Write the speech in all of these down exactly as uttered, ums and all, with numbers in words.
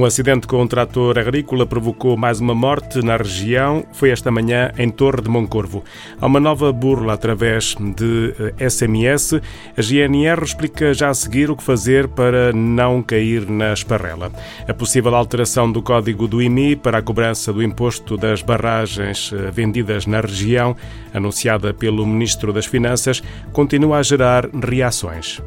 Um acidente com um trator agrícola provocou mais uma morte na região. Foi esta manhã em Torre de Moncorvo. Há uma nova burla através de S M S. A G N R explica já a seguir o que fazer para não cair na esparrela. A possível alteração do código do I M I para a cobrança do imposto das barragens vendidas na região, anunciada pelo Ministro das Finanças, continua a gerar reações.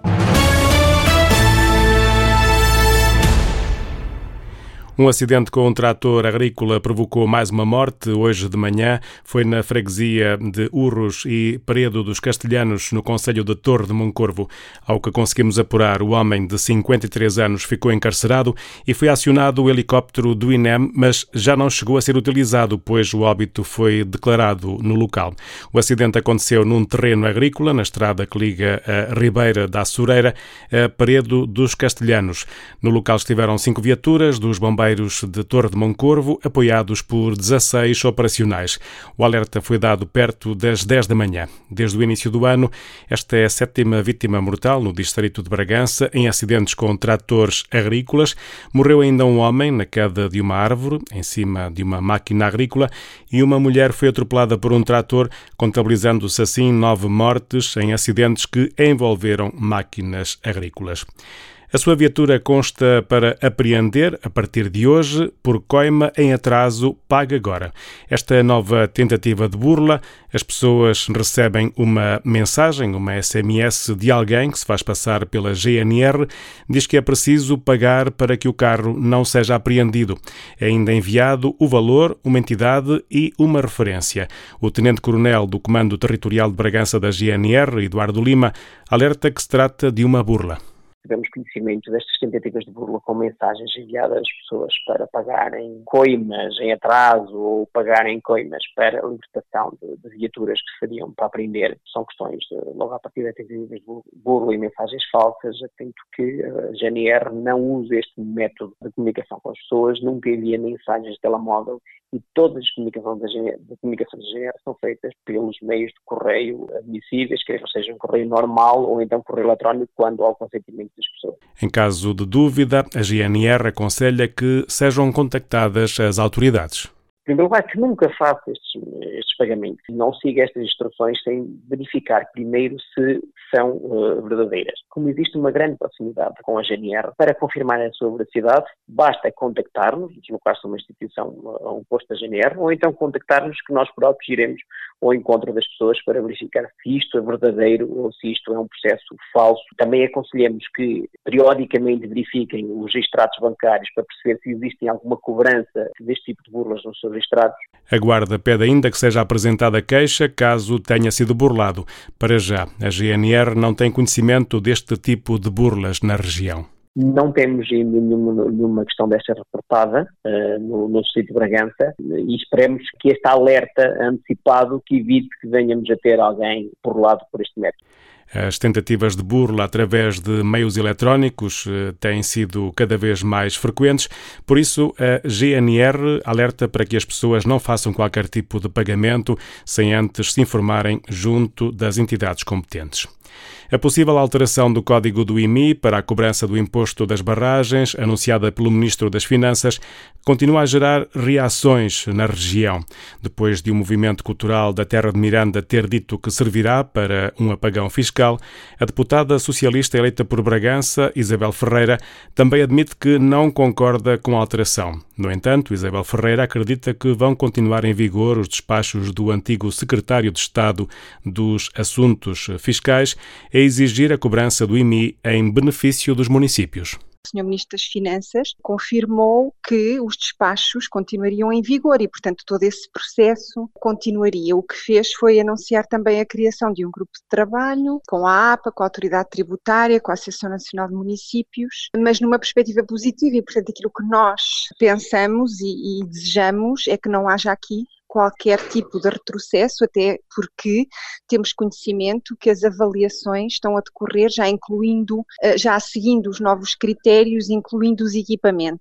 Um acidente com um trator agrícola provocou mais uma morte hoje de manhã. Foi na freguesia de Urros e Peredo dos Castelhanos, no concelho de Torre de Moncorvo. Ao que conseguimos apurar, o homem de cinquenta e três anos ficou encarcerado e foi acionado o helicóptero do I N E M, mas já não chegou a ser utilizado, pois o óbito foi declarado no local. O acidente aconteceu num terreno agrícola, na estrada que liga a Ribeira da Açureira a Peredo dos Castelhanos. No local estiveram cinco viaturas dos bombeiros de Torre de Moncorvo, apoiados por dezasseis operacionais. O alerta foi dado perto das dez da manhã. Desde o início do ano, esta é a sétima vítima mortal no distrito de Bragança em acidentes com tratores agrícolas. Morreu ainda um homem na queda de uma árvore, em cima de uma máquina agrícola, e uma mulher foi atropelada por um trator, contabilizando-se assim nove mortes em acidentes que envolveram máquinas agrícolas. A sua viatura consta para apreender a partir de hoje, por coima em atraso, paga agora. Esta nova tentativa de burla, as pessoas recebem uma mensagem, uma S M S de alguém que se faz passar pela G N R, diz que é preciso pagar para que o carro não seja apreendido. É ainda enviado o valor, uma entidade e uma referência. O tenente-coronel do Comando Territorial de Bragança da G N R, Eduardo Lima, alerta que se trata de uma burla. Tivemos conhecimento destas tentativas de burla com mensagens enviadas às pessoas para pagarem coimas em atraso ou pagarem coimas para a libertação de, de viaturas que seriam para apreender. São questões, de, logo a partir das tentativas de burla e mensagens falsas, atento que a G N R não usa este método de comunicação com as pessoas, nunca envia mensagens de telemóvel e todas as comunicações da G N R, de comunicação da G N R são feitas pelos meios de correio admissíveis, quer seja um correio normal ou então correio eletrónico, quando há o consentimento das pessoas. Em caso de dúvida, a G N R aconselha que sejam contactadas as autoridades. Em primeiro lugar, que nunca faça estes, estes pagamentos. Não siga estas instruções sem verificar primeiro se são uh, verdadeiras. Como existe uma grande proximidade com a G N R, para confirmar a sua veracidade, basta contactar-nos, deslocar-se a uma instituição, a um posto da G N R, ou então contactar-nos que nós próprios iremos ao encontro das pessoas para verificar se isto é verdadeiro ou se isto é um processo falso. Também aconselhamos que periodicamente verifiquem os extratos bancários para perceber se existe alguma cobrança deste tipo de burlas nos seus extratos. A Guarda pede ainda que seja apresentada queixa caso tenha sido burlado. Para já, a G N R não tem conhecimento deste tipo de burlas na região. Não temos ainda nenhuma, nenhuma questão desta reportada uh, no, no sítio de Bragança e esperemos que este alerta antecipado que evite que venhamos a ter alguém burlado por este método. As tentativas de burla através de meios eletrónicos têm sido cada vez mais frequentes, por isso a G N R alerta para que as pessoas não façam qualquer tipo de pagamento sem antes se informarem junto das entidades competentes. A possível alteração do código do I M I para a cobrança do imposto das barragens, anunciada pelo Ministro das Finanças, continua a gerar reações na região. Depois de um movimento cultural da Terra de Miranda ter dito que servirá para um apagão fiscal, a deputada socialista eleita por Bragança, Isabel Ferreira, também admite que não concorda com a alteração. No entanto, Isabel Ferreira acredita que vão continuar em vigor os despachos do antigo secretário de Estado dos Assuntos Fiscais a exigir a cobrança do I M I em benefício dos municípios. O senhor Ministro das Finanças confirmou que os despachos continuariam em vigor e, portanto, todo esse processo continuaria. O que fez foi anunciar também a criação de um grupo de trabalho com a A P A, com a Autoridade Tributária, com a Associação Nacional de Municípios, mas numa perspectiva positiva e, portanto, aquilo que nós pensamos e, e desejamos é que não haja aqui qualquer tipo de retrocesso, até porque temos conhecimento que as avaliações estão a decorrer já incluindo, já seguindo os novos critérios, incluindo os equipamentos.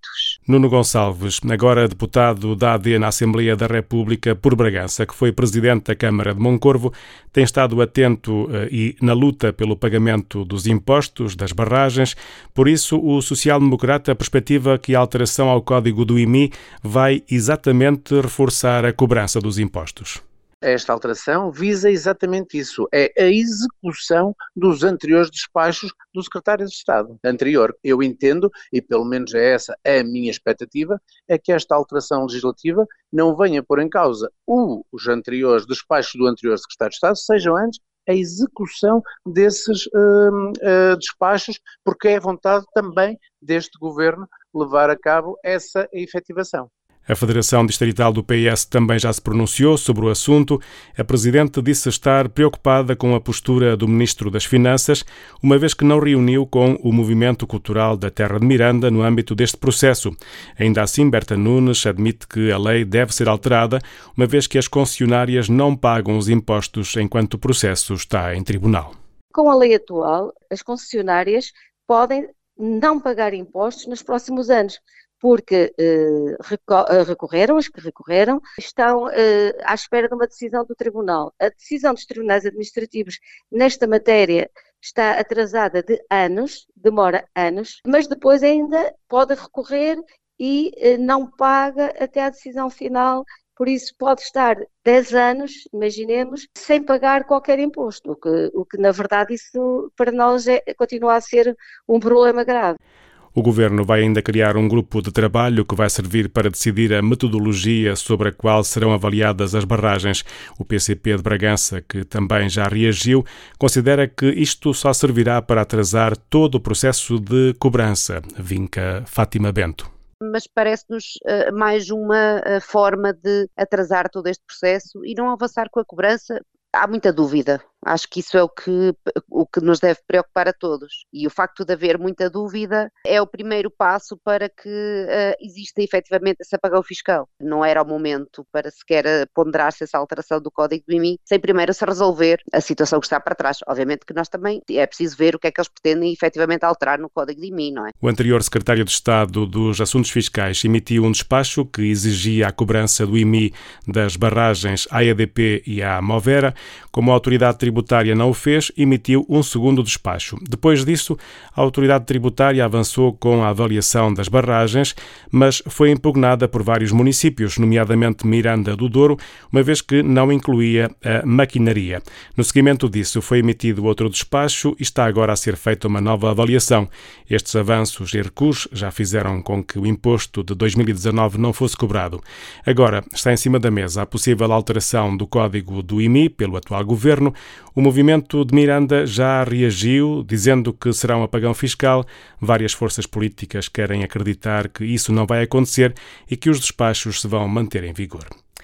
Nuno Gonçalves, agora deputado da A D na Assembleia da República por Bragança, que foi presidente da Câmara de Moncorvo, tem estado atento e na luta pelo pagamento dos impostos, das barragens. Por isso, o social-democrata perspectiva que a alteração ao Código do I M I vai exatamente reforçar a cobrança dos impostos. Esta alteração visa exatamente isso, é a execução dos anteriores despachos do secretário de Estado anterior. Eu entendo, e pelo menos é essa a minha expectativa, é que esta alteração legislativa não venha pôr em causa os anteriores despachos do anterior secretário de Estado, sejam antes a execução desses uh, uh, despachos, porque é vontade também deste governo levar a cabo essa efetivação. A Federação Distrital do P S também já se pronunciou sobre o assunto. A Presidente disse estar preocupada com a postura do Ministro das Finanças, uma vez que não reuniu com o Movimento Cultural da Terra de Miranda no âmbito deste processo. Ainda assim, Berta Nunes admite que a lei deve ser alterada, uma vez que as concessionárias não pagam os impostos enquanto o processo está em tribunal. Com a lei atual, as concessionárias podem não pagar impostos nos próximos anos, porque eh, recorreram, os que recorreram, estão eh, à espera de uma decisão do Tribunal. A decisão dos tribunais administrativos nesta matéria está atrasada de anos, demora anos, mas depois ainda pode recorrer e eh, não paga até à decisão final. Por isso pode estar dez anos, imaginemos, sem pagar qualquer imposto, o que, o que na verdade isso para nós é, continua a ser um problema grave. O Governo vai ainda criar um grupo de trabalho que vai servir para decidir a metodologia sobre a qual serão avaliadas as barragens. O P C P de Bragança, que também já reagiu, considera que isto só servirá para atrasar todo o processo de cobrança. Vinca Fátima Bento. Mas parece-nos uh, mais uma uh, forma de atrasar todo este processo e não avançar com a cobrança. Há muita dúvida. Acho que isso é o que, o que nos deve preocupar a todos. E o facto de haver muita dúvida é o primeiro passo para que uh, exista efetivamente esse apagão fiscal. Não era o momento para sequer ponderar-se essa alteração do Código do I M I, sem primeiro se resolver a situação que está para trás. Obviamente que nós também é preciso ver o que é que eles pretendem efetivamente alterar no Código do I M I, não é? O anterior secretário de Estado dos Assuntos Fiscais emitiu um despacho que exigia a cobrança do I M I das barragens à E D P e à Movera. Como a autoridade tributária não o fez, emitiu um segundo despacho. Depois disso, a autoridade tributária avançou com a avaliação das barragens, mas foi impugnada por vários municípios, nomeadamente Miranda do Douro, uma vez que não incluía a maquinaria. No seguimento disso, foi emitido outro despacho e está agora a ser feita uma nova avaliação. Estes avanços e recuos já fizeram com que o imposto de dois mil e dezanove não fosse cobrado. Agora está em cima da mesa a possível alteração do Código do I M I pelo atual Governo. O movimento de Miranda já reagiu, dizendo que será um apagão fiscal. Várias forças políticas querem acreditar que isso não vai acontecer e que os despachos se vão manter em vigor.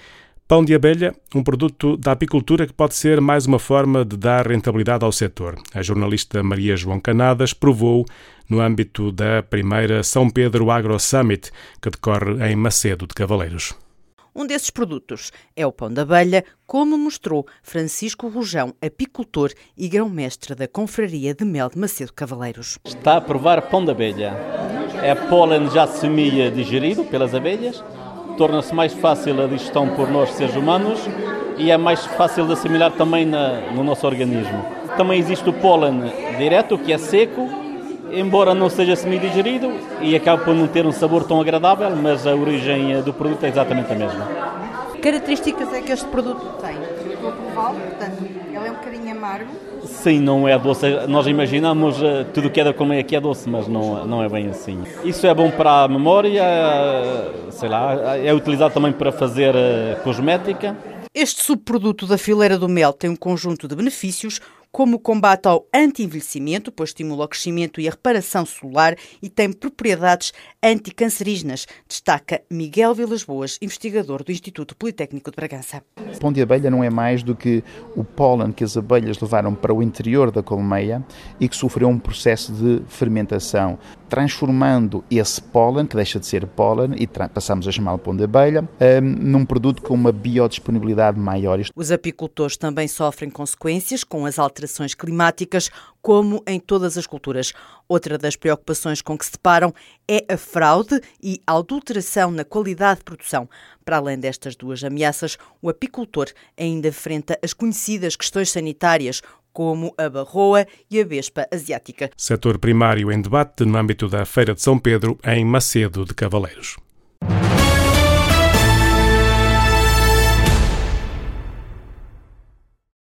Pão de abelha, um produto da apicultura que pode ser mais uma forma de dar rentabilidade ao setor. A jornalista Maria João Canadas provou no âmbito da primeira São Pedro Agro Summit, que decorre em Macedo de Cavaleiros. Um desses produtos é o pão de abelha, como mostrou Francisco Rojão, apicultor e grão-mestre da Confraria de Mel de Macedo Cavaleiros. Está a provar pão de abelha. É pólen já semi-digerido pelas abelhas, torna-se mais fácil a digestão por nós, seres humanos, e é mais fácil de assimilar também na, no nosso organismo. Também existe o pólen direto, que é seco, embora não seja semi-digerido e acaba por não ter um sabor tão agradável, mas a origem do produto é exatamente a mesma. Que características é que este produto tem? Estou a prová-lo, portanto, ele é um bocadinho amargo. Sim, não é doce. Nós imaginamos uh, tudo o que é da colmeia que é doce, mas não, não é bem assim. Isso é bom para a memória, uh, sei lá, é utilizado também para fazer uh, cosmética. Este subproduto da fileira do mel tem um conjunto de benefícios, como o combate ao anti-envelhecimento, pois estimula o crescimento e a reparação celular e tem propriedades anticancerígenas, destaca Miguel Vilas Boas, investigador do Instituto Politécnico de Bragança. O pão de abelha não é mais do que o pólen que as abelhas levaram para o interior da colmeia e que sofreu um processo de fermentação, transformando esse pólen, que deixa de ser pólen, e tra- passamos a chamá-lo pão de abelha, um, num produto com uma biodisponibilidade maior. Os apicultores também sofrem consequências com as alterações climáticas, como em todas as culturas. Outra das preocupações com que se deparam é a fraude e a adulteração na qualidade de produção. Para além destas duas ameaças, o apicultor ainda enfrenta as conhecidas questões sanitárias, como a barroa e a vespa asiática. Setor primário em debate no âmbito da Feira de São Pedro, em Macedo de Cavaleiros.